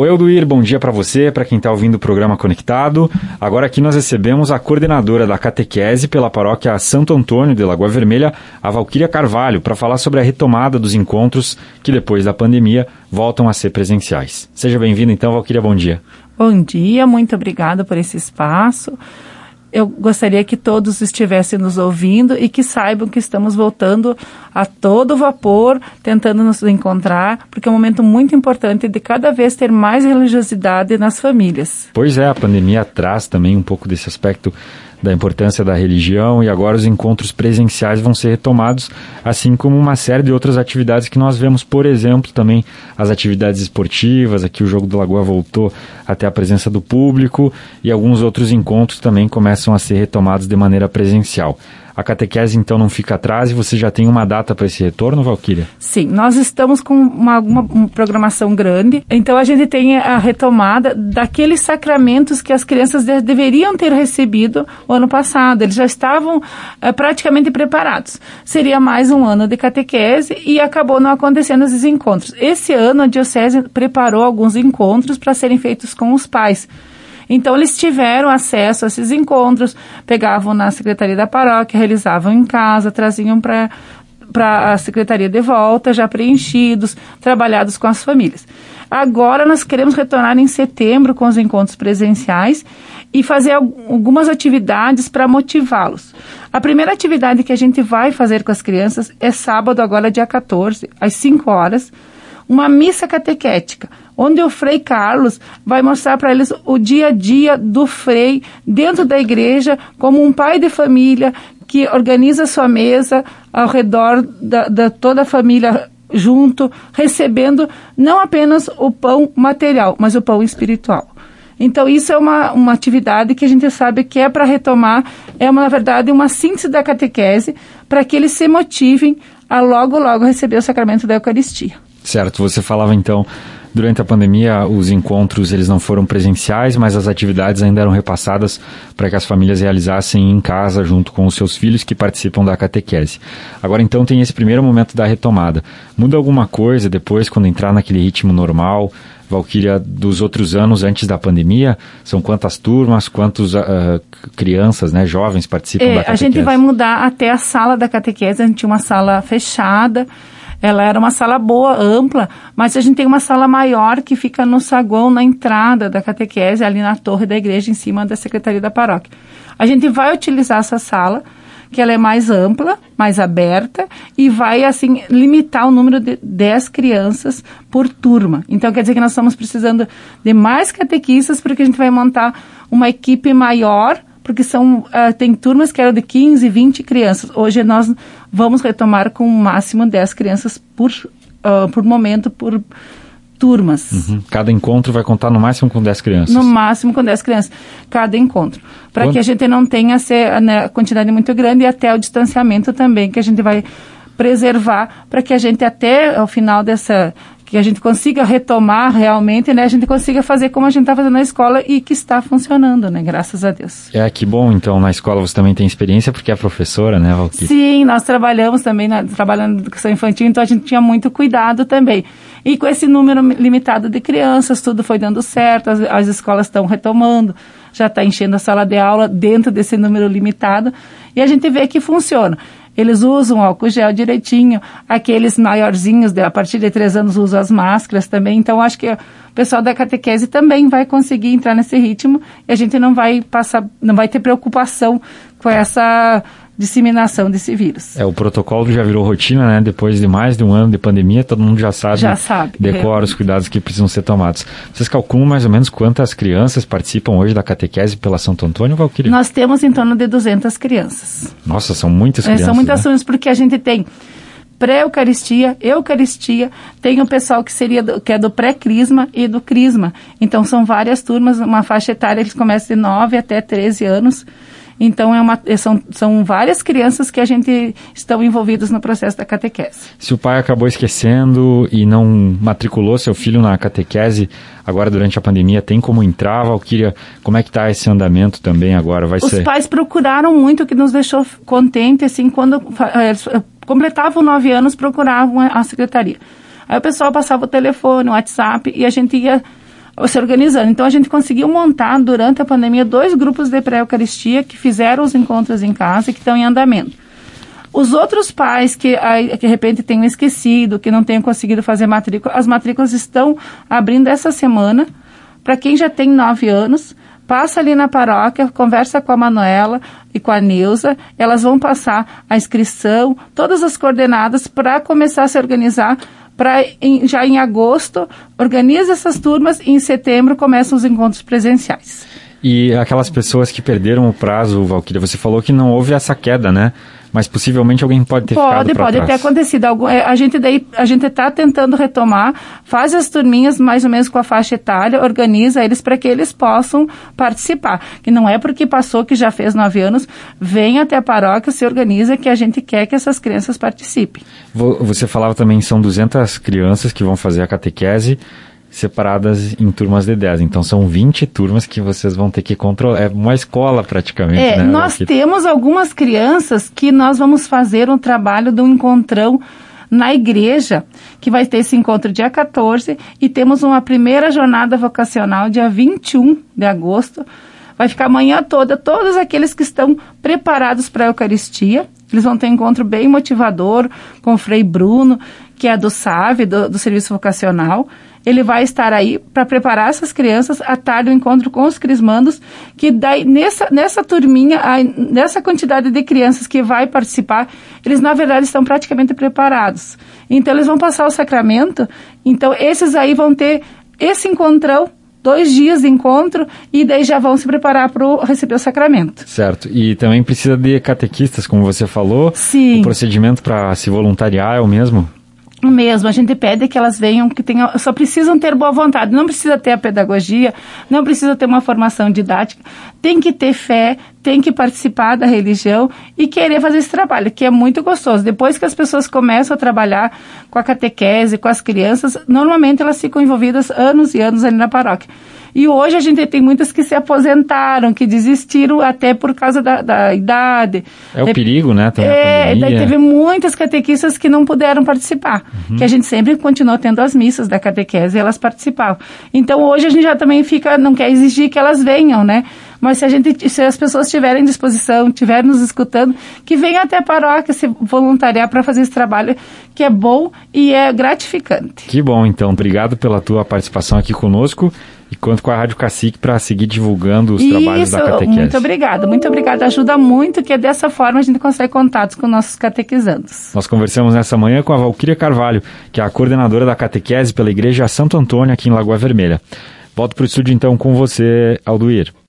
Oi, Alduir, bom dia para você, para quem está ouvindo o programa Conectado. Agora aqui nós recebemos a coordenadora da catequese pela paróquia Santo Antônio de Lagoa Vermelha, a Valquíria Carvalho, para falar sobre a retomada dos encontros que depois da pandemia voltam a ser presenciais. Seja bem-vinda então, Valquíria, bom dia. Bom dia, muito obrigada por esse espaço. Eu gostaria que todos estivessem nos ouvindo e que saibam que estamos voltando a todo vapor, tentando nos encontrar, porque é um momento muito importante de cada vez ter mais religiosidade nas famílias. Pois é, a pandemia traz também um pouco desse aspecto da importância da religião, e agora os encontros presenciais vão ser retomados, assim como uma série de outras atividades que nós vemos, por exemplo, também as atividades esportivas. Aqui o Jogo da Lagoa voltou até a presença do público, e alguns outros encontros também começam a ser retomados de maneira presencial. A catequese, então, não fica atrás, e você já tem uma data para esse retorno, Valquíria? Sim, nós estamos com uma programação grande, então a gente tem a retomada daqueles sacramentos que as crianças deveriam ter recebido o ano passado. Eles já estavam praticamente preparados. Seria mais um ano de catequese e acabou não acontecendo esses encontros. Esse ano a Diocese preparou alguns encontros para serem feitos com os pais. Então, eles tiveram acesso a esses encontros, pegavam na secretaria da paróquia, realizavam em casa, traziam para a secretaria de volta, já preenchidos, trabalhados com as famílias. Agora, nós queremos retornar em setembro com os encontros presenciais e fazer algumas atividades para motivá-los. A primeira atividade que a gente vai fazer com as crianças é sábado, agora dia 14, às 5 horas, uma missa catequética, onde o Frei Carlos vai mostrar para eles o dia a dia do Frei dentro da igreja, como um pai de família que organiza sua mesa ao redor da toda a família junto, recebendo não apenas o pão material, mas o pão espiritual. Então, isso é uma atividade que a gente sabe que é para retomar, na verdade, uma síntese da catequese, para que eles se motivem a logo receber o sacramento da Eucaristia. Certo, você falava então, durante a pandemia os encontros eles não foram presenciais, mas as atividades ainda eram repassadas para que as famílias realizassem em casa junto com os seus filhos que participam da catequese. Agora então tem esse primeiro momento da retomada. Muda alguma coisa depois quando entrar naquele ritmo normal, Valquíria, dos outros anos antes da pandemia? São quantas turmas, quantas crianças, né, jovens participam da catequese? A gente vai mudar até a sala da catequese. A gente tinha uma sala fechada. Ela era uma sala boa, ampla, mas a gente tem uma sala maior que fica no saguão, na entrada da catequese, ali na torre da igreja, em cima da secretaria da paróquia. A gente vai utilizar essa sala, que ela é mais ampla, mais aberta, e vai, assim, limitar o número de 10 crianças por turma. Então, quer dizer que nós estamos precisando de mais catequistas, porque a gente vai montar uma equipe maior, porque tem turmas que eram de 15, 20 crianças. Hoje nós vamos retomar com um máximo 10 crianças por momento, por turmas. Uhum. Cada encontro vai contar no máximo com 10 crianças? No máximo com 10 crianças, cada encontro. Para que a gente não tenha a quantidade muito grande, e até o distanciamento também, que a gente vai preservar, para que a gente até ao final que a gente consiga retomar realmente, né? A gente consiga fazer como a gente está fazendo na escola e que está funcionando, né? Graças a Deus. Que bom, então, na escola você também tem experiência, porque é professora, né, Valquíria? Sim, nós trabalhamos também, trabalhando na educação infantil, então a gente tinha muito cuidado também. E com esse número limitado de crianças, tudo foi dando certo, as escolas estão retomando, já está enchendo a sala de aula dentro desse número limitado, e a gente vê que funciona. Eles usam álcool gel direitinho, aqueles maiorzinhos, a partir de 3 anos, usam as máscaras também. Então, acho que o pessoal da catequese também vai conseguir entrar nesse ritmo e a gente não vai ter preocupação com essa disseminação desse vírus. O protocolo já virou rotina, né? Depois de mais de um ano de pandemia, todo mundo já sabe decora os cuidados que precisam ser tomados. Vocês calculam mais ou menos quantas crianças participam hoje da catequese pela Santo Antônio, Valquíria? Nós temos em torno de 200 crianças. Nossa, são muitas crianças. São muitas turmas, porque a gente tem pré-eucaristia, eucaristia, tem o pessoal que é do pré-crisma e do crisma. Então, são várias turmas, uma faixa etária, eles começam de 9 até 13 anos. Então, são várias crianças que a gente estão envolvidas no processo da catequese. Se o pai acabou esquecendo e não matriculou seu filho na catequese, agora durante a pandemia, tem como entrar, Valquíria? Como é que está esse andamento também agora? Os pais procuraram muito, o que nos deixou contente, assim, quando completavam 9 anos, procuravam a secretaria. Aí o pessoal passava o telefone, o WhatsApp, e a gente ia se organizando. Então, a gente conseguiu montar, durante a pandemia, 2 grupos de pré-eucaristia que fizeram os encontros em casa e que estão em andamento. Os outros pais que de repente tenham esquecido, que não tenham conseguido fazer matrícula, as matrículas estão abrindo essa semana. Para quem já tem 9 anos, passa ali na paróquia, conversa com a Manuela e com a Neuza, elas vão passar a inscrição, todas as coordenadas para começar a se organizar, já em agosto, organiza essas turmas e em setembro começam os encontros presenciais. E aquelas pessoas que perderam o prazo, Valquíria, você falou que não houve essa queda, né? Mas possivelmente alguém pode ter ficado para trás. Pode ter acontecido. A gente está tentando retomar, faz as turminhas mais ou menos com a faixa etária, organiza eles para que eles possam participar. Que não é porque passou que já fez 9 anos, vem até a paróquia, se organiza, que a gente quer que essas crianças participem. Você falava também que são 200 crianças que vão fazer a catequese, separadas em turmas de 10. Então, são 20 turmas que vocês vão ter que controlar. É uma escola, praticamente, né? Nós temos algumas crianças que nós vamos fazer um trabalho de um encontrão na igreja, que vai ter esse encontro dia 14, e temos uma primeira jornada vocacional dia 21 de agosto. Vai ficar a manhã toda, todos aqueles que estão preparados para a Eucaristia. Eles vão ter um encontro bem motivador com o Frei Bruno, que é do SAV, do Serviço Vocacional. Ele vai estar aí para preparar essas crianças. À tarde, o encontro com os crismandos, que daí, nessa turminha, nessa quantidade de crianças que vai participar, eles, na verdade, estão praticamente preparados. Então, eles vão passar o sacramento. Então, esses aí vão ter esse encontrão, 2 dias de encontro, e daí já vão se preparar para receber o sacramento. Certo. E também precisa de catequistas, como você falou. Sim. O procedimento para se voluntariar é o mesmo? Mesmo, a gente pede que elas venham, só precisam ter boa vontade, não precisa ter a pedagogia, não precisa ter uma formação didática, tem que ter fé, tem que participar da religião e querer fazer esse trabalho, que é muito gostoso. Depois que as pessoas começam a trabalhar com a catequese, com as crianças, normalmente elas ficam envolvidas anos e anos ali na paróquia. E hoje a gente tem muitas que se aposentaram, que desistiram até por causa da idade. É o perigo, né? Também a pandemia. Daí teve muitas catequistas que não puderam participar. Que a gente sempre continuou tendo as missas da catequese e elas participavam. Então hoje a gente já também não quer exigir que elas venham, né? Mas se as pessoas tiverem disposição, estiverem nos escutando, que venham até a paróquia se voluntariar para fazer esse trabalho, que é bom e é gratificante. Que bom, então. Obrigado pela tua participação aqui conosco e conto com a Rádio Cacique para seguir divulgando os trabalhos da catequese. Muito obrigada. Ajuda muito, que dessa forma a gente consegue contatos com nossos catequizandos. Nós conversamos nessa manhã com a Valquíria Carvalho, que é a coordenadora da catequese pela Igreja Santo Antônio aqui em Lagoa Vermelha. Volto para o estúdio então com você, Alduir.